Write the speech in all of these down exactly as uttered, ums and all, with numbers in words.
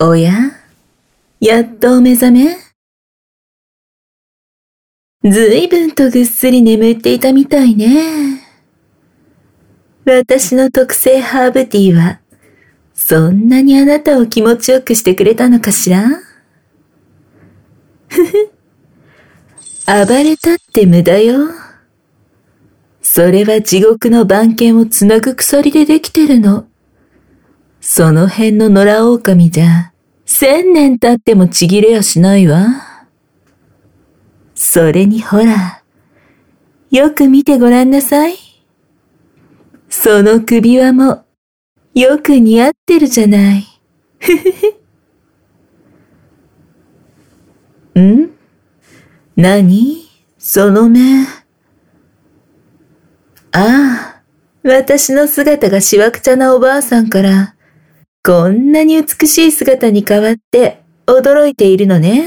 おや、やっとお目覚め？ずいぶんとぐっすり眠っていたみたいね。私の特製ハーブティーは、そんなにあなたを気持ちよくしてくれたのかしら？ふふ。暴れたって無駄よ。それは地獄の番犬をつなぐ鎖でできてるの。その辺の野良狼じゃ、千年経ってもちぎれやしないわ。それにほら、よく見てごらんなさい。その首輪も、よく似合ってるじゃない。ふふふ。ん？何？その目。ああ、私の姿がしわくちゃなおばあさんから、こんなに美しい姿に変わって驚いているのね。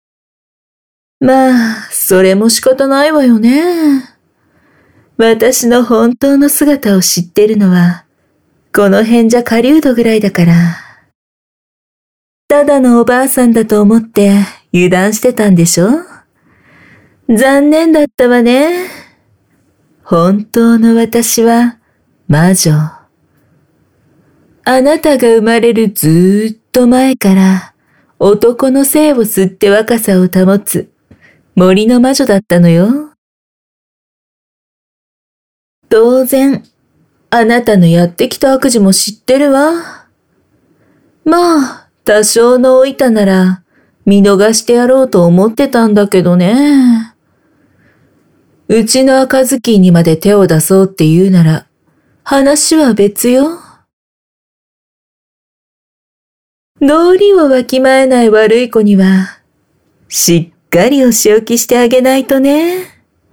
まあ、それも仕方ないわよね。私の本当の姿を知ってるのは、この辺じゃ狩人ぐらいだから。ただのおばあさんだと思って油断してたんでしょ？残念だったわね。本当の私は魔女。あなたが生まれるずーっと前から男の精を吸って若さを保つ森の魔女だったのよ。当然、あなたのやってきた悪事も知ってるわ。まあ、多少の老いたなら見逃してやろうと思ってたんだけどね。うちの赤ずきんにまで手を出そうって言うなら、話は別よ。道理をわきまえない悪い子には、しっかりお仕置きしてあげないとね。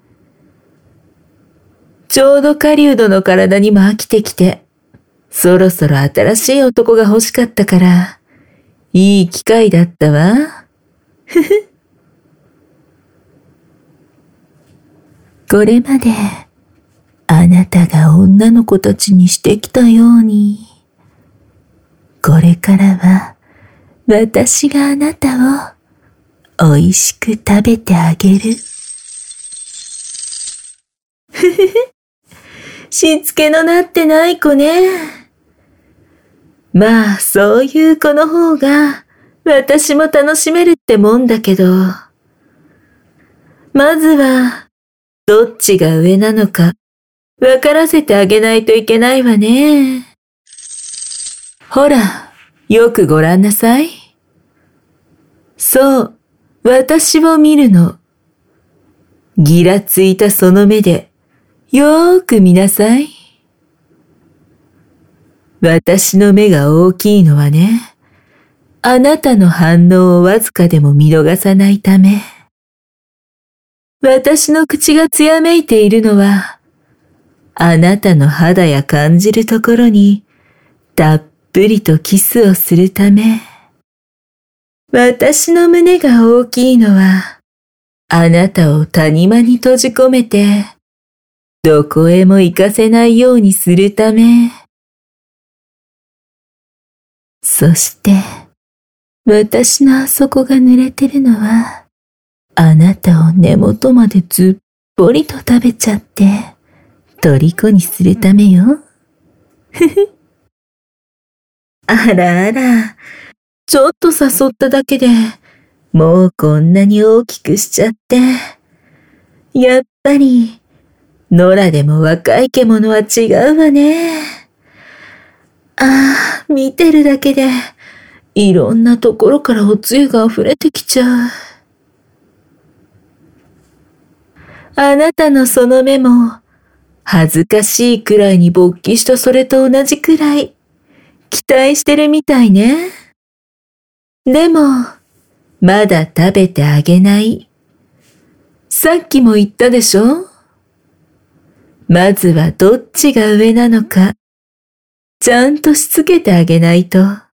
ちょうど狩人の体にも飽きてきて、そろそろ新しい男が欲しかったから、いい機会だったわ。ふふ。これまで、あなたが女の子たちにしてきたように、これからは、私があなたを、おいしく食べてあげる。ふふふ。しつけのなってない子ね。まあ、そういう子の方が、私も楽しめるってもんだけど。まずは、どっちが上なのか、わからせてあげないといけないわね。ほら、よくごらんなさい。そう、私を見るの。ぎらついたその目で、よーく見なさい。私の目が大きいのはね、あなたの反応をわずかでも見逃さないため。私の口がつやめいているのは、あなたの肌や感じるところに、たっぷりとキスをするため。私の胸が大きいのは、あなたを谷間に閉じ込めて、どこへも行かせないようにするため。そして、私のあそこが濡れてるのは、あなたを根元までずっぽりと食べちゃって、虜にするためよ。ふふ。あらあら、ちょっと誘っただけで、もうこんなに大きくしちゃって。やっぱり、野良でも若い獣は違うわね。ああ、見てるだけで、いろんなところからおつゆが溢れてきちゃう。あなたのその目も、恥ずかしいくらいに勃起したそれと同じくらい、期待してるみたいね。でも、まだ食べてあげない。さっきも言ったでしょ？まずはどっちが上なのか、ちゃんとしつけてあげないと。